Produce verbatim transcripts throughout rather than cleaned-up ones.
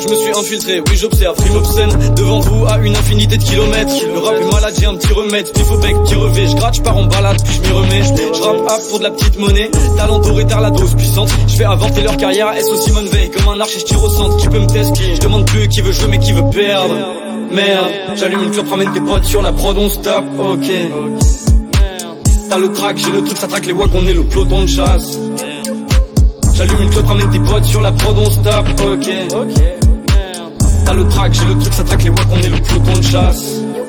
je me suis infiltré, oui j'observe, rime obscène devant vous à une infinité de kilomètres. Le rap est malade, j'ai un petit remède, pif au bec, petit revêt. Je gratte, je pars en balade, puis je m'y remets. Je rappe up pour de la petite monnaie, talent doré, tard la dose puissante. Je fais avancer leur carrière, S O Simone Veil. Comme un archer, je tire au centre, qui peut me tester. Je demande plus qui veut jouer mais qui veut perdre. Merde, j'allume une clope, ramène tes potes sur la prod, on stop, ok. T'as le track, j'ai le truc, ça traque les wack, on est le peloton de chasse. J'allume une clope, ramène tes potes sur la prod, on stop, ok. T'as le track, j'ai le truc, ça traque les wack, on est le peloton de chasse.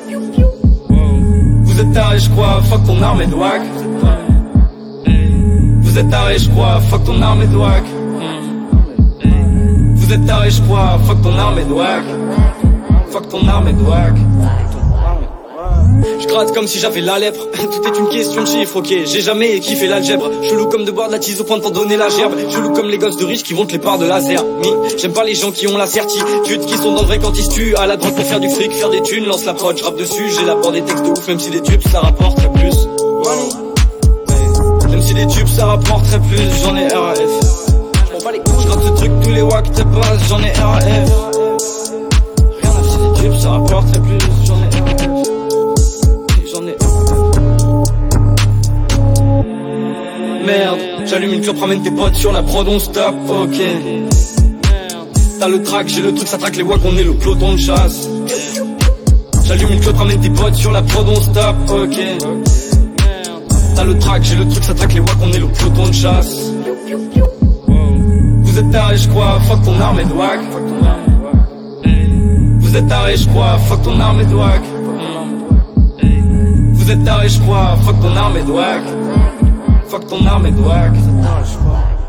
Vous êtes tarés, j'crois, fuck ton arme est de wack. Vous êtes tarés, j'crois, fuck ton arme est de wack. Vous êtes tarés, j'crois, fuck ton arme est de wack. Fuck ton arme est de wack. Je gratte comme si j'avais la lèpre. Tout est une question de chiffres, ok. J'ai jamais kiffé l'algèbre. Chelou comme de boire de la tise au point de t'en donner la gerbe. Chelou comme les gosses de riches qui vont te les parts de laser. Mi, j'aime pas les gens qui ont la certitude, qui sont dans le vrai quand ils se tuent. À la drogue pour faire du fric, faire des thunes. Lance la prod, j'rappe dessus. J'ai la bord des textes de ouf, même si des tubes ça rapporterait plus. Même si des tubes ça rapporterait plus. J'en ai R A F. J'gratte ce truc, tous les wacks te passent. J'en ai R A F. Rien à si des tubes ça rapporterait plus. J'en ai R A F. Merde, j'allume une clope, ramène tes potes sur la prod, on stop, ok. T'as le track, j'ai le truc, ça traque les wack, on est le peloton de chasse. J'allume une clope, ramène tes potes sur la prod, on stop, ok. T'as le track, j'ai le truc, ça traque les wack, on est le peloton de chasse. Vous êtes tarés, j'crois, fuck ton arme est de wack. Vous êtes tarés, j'crois, fuck ton arme est de wack. Vous êtes tarés, j'crois, fuck ton arme est de wack. Fuck ton arme et de wack.